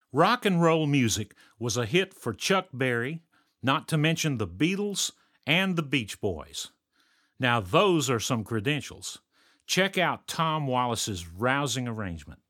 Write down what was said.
Rock and roll music was a hit for Chuck Berry, not to mention the Beatles and the Beach Boys. Now those are some credentials. Check out Tom Wallace's rousing arrangement.